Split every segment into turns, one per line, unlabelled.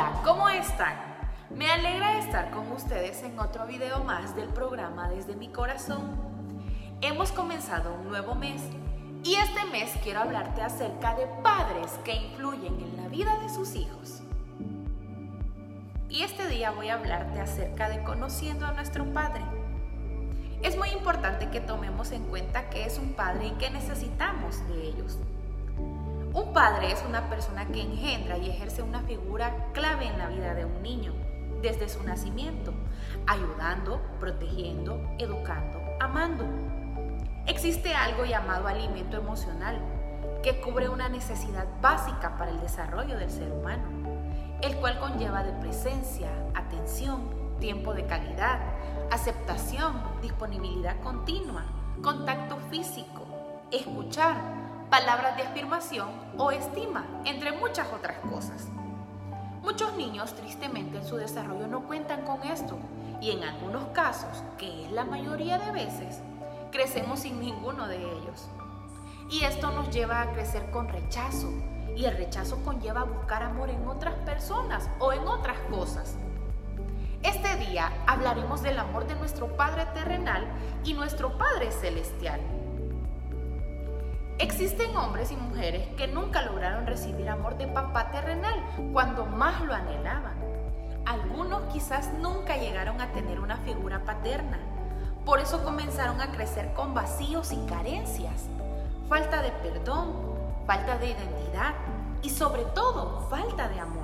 Hola, ¿cómo están? Me alegra estar con ustedes en otro video más del programa Desde mi Corazón. Hemos comenzado un nuevo mes y este mes quiero hablarte acerca de padres que influyen en la vida de sus hijos. Y este día voy a hablarte acerca de conociendo a nuestro padre. Es muy importante que tomemos en cuenta qué es un padre y qué necesitamos de ellos. Un padre es una persona que engendra y ejerce una figura clave en la vida de un niño, desde su nacimiento, ayudando, protegiendo, educando, amando. Existe algo llamado alimento emocional, que cubre una necesidad básica para el desarrollo del ser humano, el cual conlleva de presencia, atención, tiempo de calidad, aceptación, disponibilidad continua, contacto físico, escuchar, palabras de afirmación o estima, entre muchas otras cosas. Muchos niños, tristemente, en su desarrollo no cuentan con esto y en algunos casos, que es la mayoría de veces, crecemos sin ninguno de ellos. Y esto nos lleva a crecer con rechazo y el rechazo conlleva buscar amor en otras personas o en otras cosas. Este día hablaremos del amor de nuestro Padre terrenal y nuestro Padre celestial. Existen hombres y mujeres que nunca lograron recibir amor de papá terrenal cuando más lo anhelaban. Algunos quizás nunca llegaron a tener una figura paterna. Por eso comenzaron a crecer con vacíos y carencias, falta de perdón, falta de identidad y sobre todo falta de amor.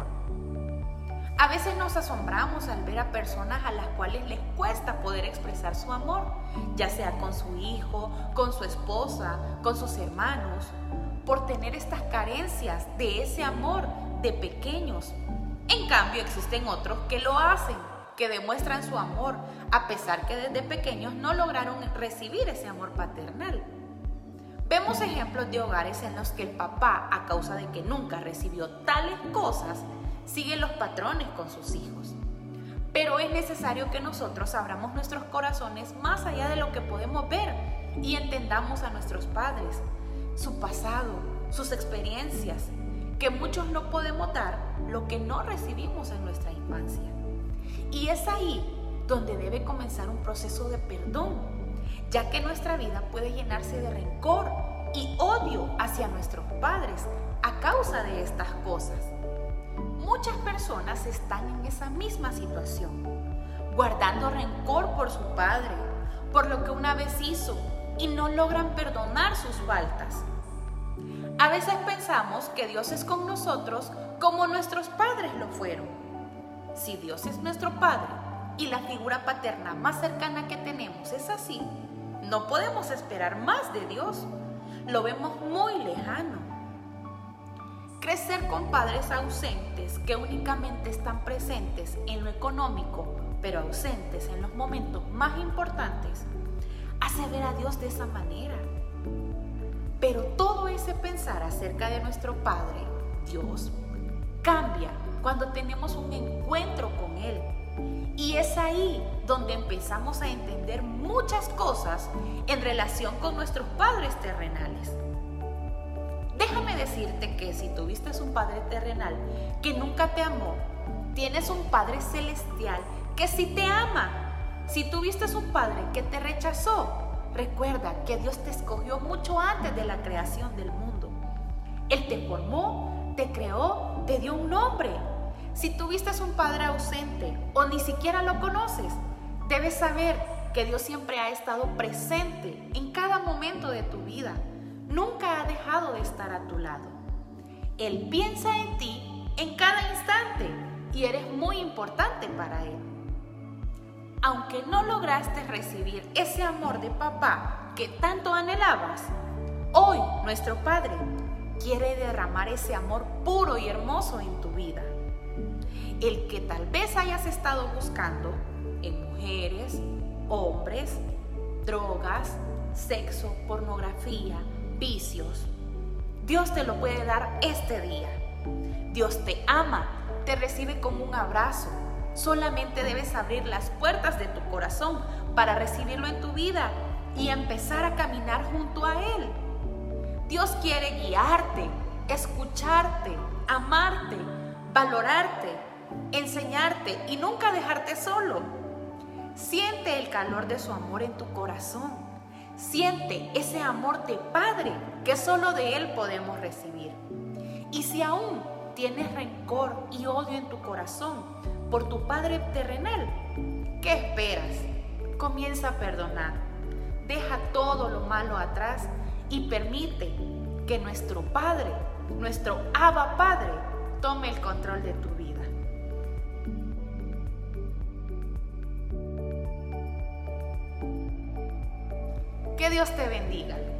A veces nos asombramos al ver a personas a las cuales les cuesta poder expresar su amor, ya sea con su hijo, con su esposa, con sus hermanos, por tener estas carencias de ese amor de pequeños. En cambio, existen otros que lo hacen, que demuestran su amor, a pesar que desde pequeños no lograron recibir ese amor paternal. Vemos ejemplos de hogares en los que el papá, a causa de que nunca recibió tales cosas, sigue los patrones con sus hijos. Pero es necesario que nosotros abramos nuestros corazones más allá de lo que podemos ver y entendamos a nuestros padres, su pasado, sus experiencias, que muchos no podemos dar lo que no recibimos en nuestra infancia. Y es ahí donde debe comenzar un proceso de perdón, ya que nuestra vida puede llenarse de rencor y odio hacia nuestros padres a causa de estas cosas. Muchas personas están en esa misma situación, guardando rencor por su padre, por lo que una vez hizo y no logran perdonar sus faltas. A veces pensamos que Dios es con nosotros como nuestros padres lo fueron. Si Dios es nuestro Padre y la figura paterna más cercana que tenemos es así, no podemos esperar más de Dios. Lo vemos muy lejano. Crecer con padres ausentes que únicamente están presentes en lo económico, pero ausentes en los momentos más importantes, hace ver a Dios de esa manera. Pero todo ese pensar acerca de nuestro Padre, Dios, cambia cuando tenemos un encuentro con Él. Y es ahí donde empezamos a entender muchas cosas en relación con nuestros padres terrenales. Déjame decirte que si tuviste un padre terrenal que nunca te amó, tienes un Padre celestial que sí te ama. Si tuviste un padre que te rechazó, recuerda que Dios te escogió mucho antes de la creación del mundo. Él te formó, te creó, te dio un nombre. Si tuviste un padre ausente o ni siquiera lo conoces, debes saber que Dios siempre ha estado presente en cada momento de tu vida. Nunca ha dejado de estar a tu lado. Él piensa en ti en cada instante y eres muy importante para Él. Aunque no lograste recibir ese amor de papá que tanto anhelabas, hoy nuestro Padre quiere derramar ese amor puro y hermoso en tu vida. El que tal vez hayas estado buscando en mujeres, hombres, drogas, sexo, pornografía, vicios, Dios te lo puede dar este día. Dios te ama, te recibe con un abrazo. Solamente debes abrir las puertas de tu corazón para recibirlo en tu vida y empezar a caminar junto a Él. Dios quiere guiarte, escucharte, amarte, valorarte enseñarte y nunca dejarte solo. Siente el calor de su amor en tu corazón. Siente ese amor de Padre que solo de Él podemos recibir. Y si aún tienes rencor y odio en tu corazón por tu Padre terrenal, ¿qué esperas? Comienza a perdonar. Deja todo lo malo atrás y permite que nuestro Padre, nuestro Abba Padre, tome el control de tu vida. Que Dios te bendiga.